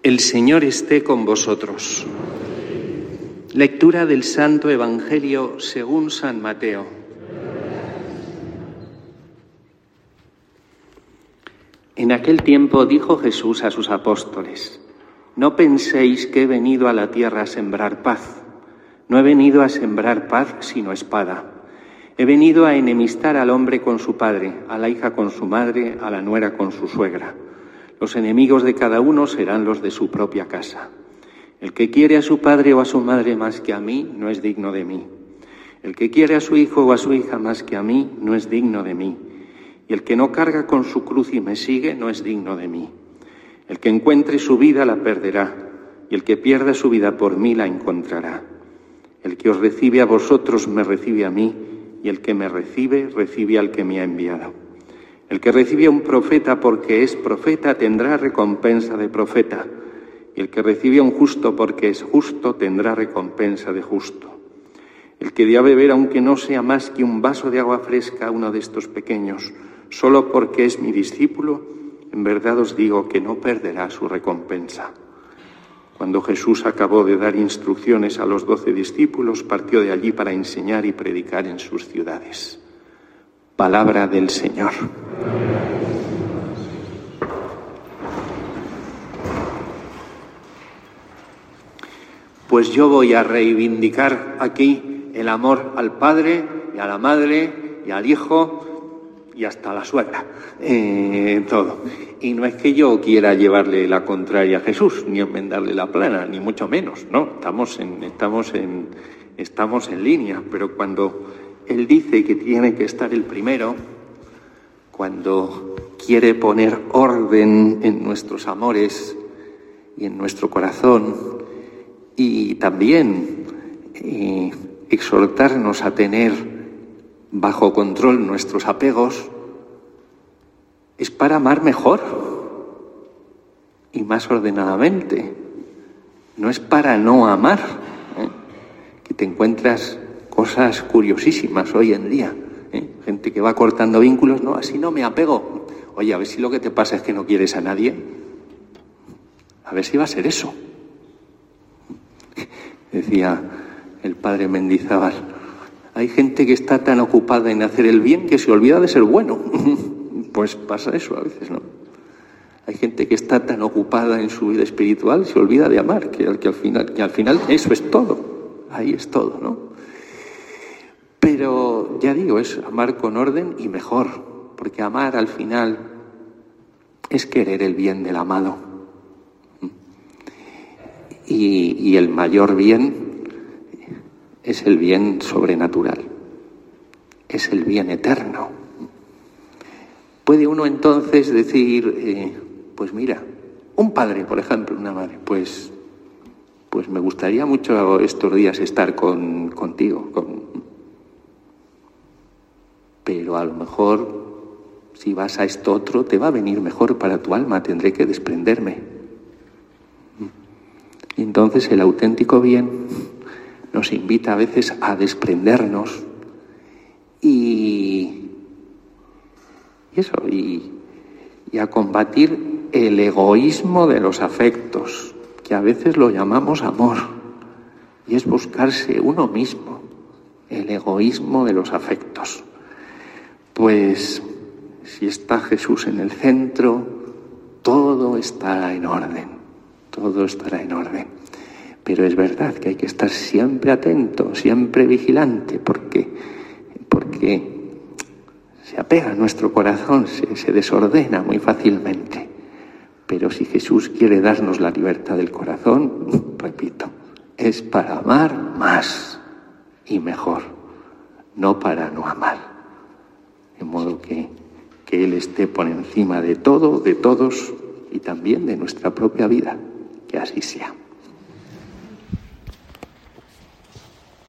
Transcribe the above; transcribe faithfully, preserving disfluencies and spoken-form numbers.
El Señor esté con vosotros. Lectura del Santo Evangelio según San Mateo. En aquel tiempo dijo Jesús a sus apóstoles: No penséis que he venido a la tierra a sembrar paz. No he venido a sembrar paz, sino espada. He venido a enemistar al hombre con su padre, a la hija con su madre, a la nuera con su suegra. Los enemigos de cada uno serán los de su propia casa. El que quiere a su padre o a su madre más que a mí, no es digno de mí. El que quiere a su hijo o a su hija más que a mí, no es digno de mí. Y el que no carga con su cruz y me sigue, no es digno de mí. El que encuentre su vida la perderá, y el que pierda su vida por mí la encontrará. El que os recibe a vosotros me recibe a mí, y el que me recibe, recibe al que me ha enviado. El que recibe a un profeta porque es profeta tendrá recompensa de profeta, y el que recibe a un justo porque es justo tendrá recompensa de justo. El que dé a beber, aunque no sea más que un vaso de agua fresca, a uno de estos pequeños, solo porque es mi discípulo, en verdad os digo que no perderá su recompensa. Cuando Jesús acabó de dar instrucciones a los doce discípulos, partió de allí para enseñar y predicar en sus ciudades. Palabra del Señor. Pues yo voy a reivindicar aquí el amor al padre y a la madre y al hijo y hasta a la suegra, eh, todo. Y no es que yo quiera llevarle la contraria a Jesús, ni enmendarle la plana, ni mucho menos, no, estamos en, estamos en, estamos en línea, pero cuando Él dice que tiene que estar el primero, cuando quiere poner orden en nuestros amores y en nuestro corazón, y también eh, exhortarnos a tener bajo control nuestros apegos, es para amar mejor y más ordenadamente. No es para no amar, ¿eh? Que te encuentras cosas curiosísimas hoy en día, ¿eh? Gente que va cortando vínculos, no, así no me apego. Oye, a ver si lo que te pasa es que no quieres a nadie. A ver si va a ser eso. Decía el padre Mendizábal, hay gente que está tan ocupada en hacer el bien que se olvida de ser bueno. Pues pasa eso a veces, ¿no? Hay gente que está tan ocupada en su vida espiritual, se olvida de amar, que, que, al final, que al final eso es todo. Ahí es todo, ¿no? Pero ya digo, es amar con orden y mejor, porque amar al final es querer el bien del amado. Y, y el mayor bien es el bien sobrenatural, es el bien eterno. Puede uno entonces decir, eh, pues mira, un padre, por ejemplo, una madre, pues, pues me gustaría mucho estos días estar con, contigo, con... pero a lo mejor si vas a esto otro te va a venir mejor para tu alma, tendré que desprenderme. Y entonces el auténtico bien nos invita a veces a desprendernos y, y eso, y, y a combatir el egoísmo de los afectos, que a veces lo llamamos amor, y es buscarse uno mismo, el egoísmo de los afectos. Pues si está Jesús en el centro, todo estará en orden. Todo estará en orden. Pero es verdad que hay que estar siempre atento, siempre vigilante, porque, porque se apega a nuestro corazón, se, se desordena muy fácilmente. Pero si Jesús quiere darnos la libertad del corazón, repito, es para amar más y mejor, no para no amar. De modo que, que Él esté por encima de todo, de todos y también de nuestra propia vida. Que así sea.